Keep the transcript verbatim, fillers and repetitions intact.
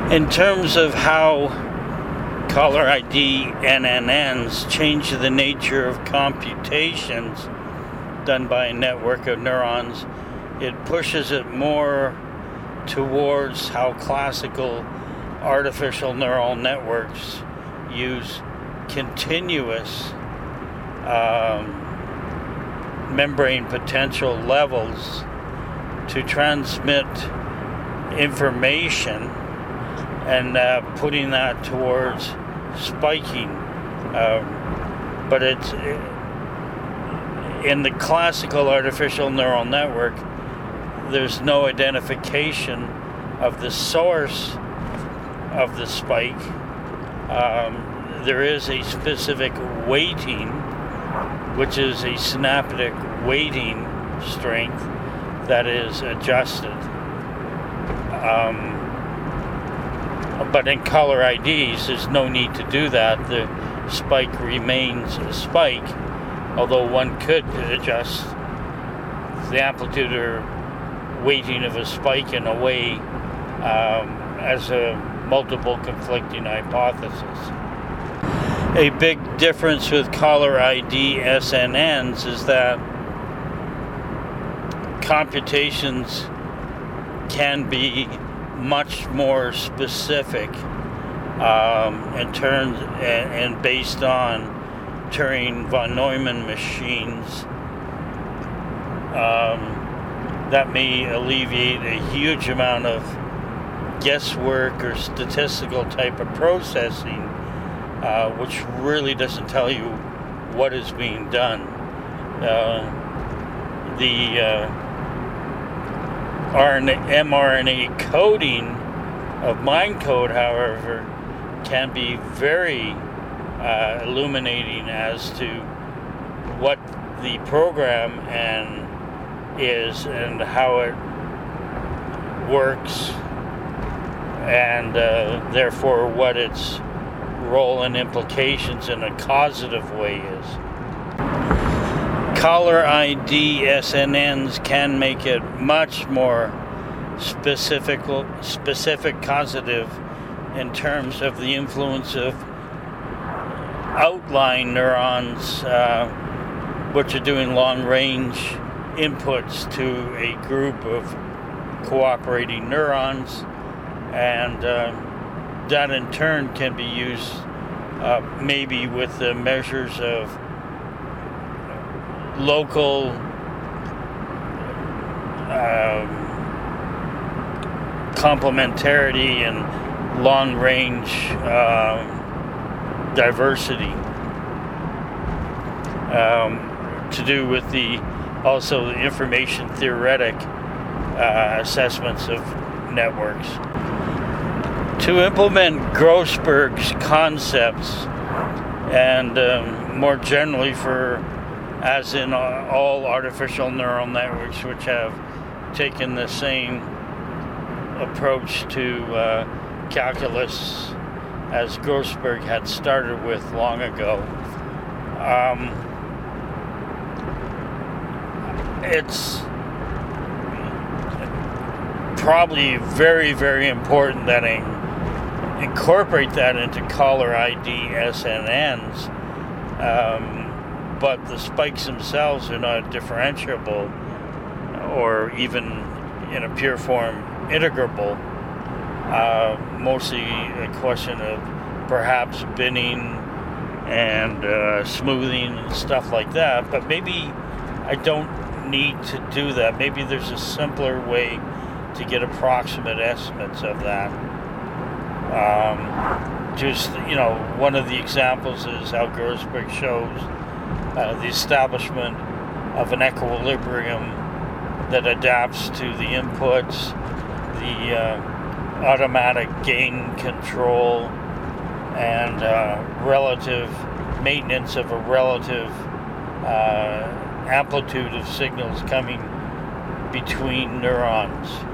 In terms of how caller I D N N Ns change the nature of computations done by a network of neurons, it pushes it more towards how classical artificial neural networks use continuous um, membrane potential levels to transmit information, and uh, putting that towards spiking. Um, but it's in the classical artificial neural network, there's no identification of the source of the spike. Um, there is a specific weighting, which is a synaptic weighting strength that is adjusted. Um, but in caller I Ds, there's no need to do that. The spike remains a spike, although one could adjust the amplitude or weighting of a spike in a way um, as a multiple conflicting hypothesis. A big difference with caller I D S N Ns is that computations can be much more specific um, in terms and, and based on Turing von Neumann machines. Um, that may alleviate a huge amount of guesswork or statistical type of processing, uh, which really doesn't tell you what is being done. Uh, the uh, R N A, mRNA coding of MindCode, however, can be very uh, illuminating as to what the program and is and how it works, and uh, therefore what its role and implications in a causative way is. Caller I D S N Ns can make it much more specific, specific causative in terms of the influence of outline neurons, uh, which are doing long-range inputs to a group of cooperating neurons, and uh, that in turn can be used uh, maybe with the measures of local um, complementarity and long-range um, diversity, um, to do with the also the information theoretic uh, assessments of networks. To implement Grossberg's concepts, and um, more generally for, as in all artificial neural networks which have taken the same approach to uh, calculus as Grossberg had started with long ago, um, it's probably very, very important that I incorporate that into caller I D S N Ns, um, but the spikes themselves are not differentiable or even in a pure form integrable. Uh, mostly a question of perhaps binning and uh, smoothing and stuff like that, but maybe I don't need to do that. Maybe there's a simpler way to get approximate estimates of that. Um, just, you know, one of the examples is how Grossberg shows uh, the establishment of an equilibrium that adapts to the inputs, the uh, automatic gain control, and uh, relative maintenance of a relative uh, amplitude of signals coming between neurons.